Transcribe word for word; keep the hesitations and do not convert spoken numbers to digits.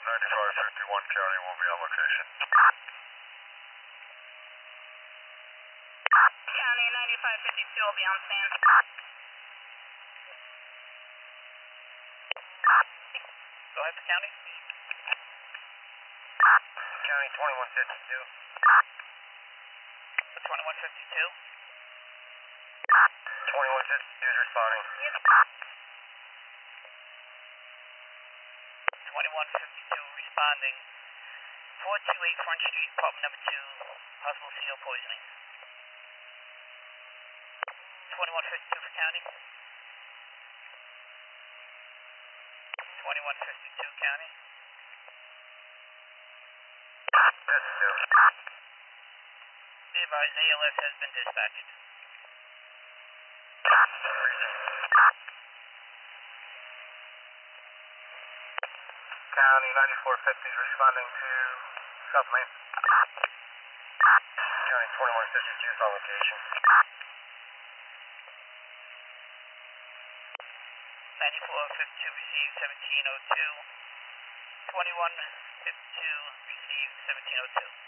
ninety-five fifty-one County will be on location. County ninety-five fifty-two will be on stand. Go ahead, County. County twenty-one fifty-two. twenty-one fifty-two. twenty-one fifty-two is responding. twenty-one fifty-two responding. four two eight Front Street, apartment number two, possible C O poisoning. twenty-one fifty-two for County. twenty-one fifty-two County. fifty-two. Be advised, A L S has been dispatched. County ninety-four fifty is responding to South Main. County twenty-one fifty-two is on location. ninety-four fifty-two received seventeen oh two. twenty-one fifty-two received seventeen oh two.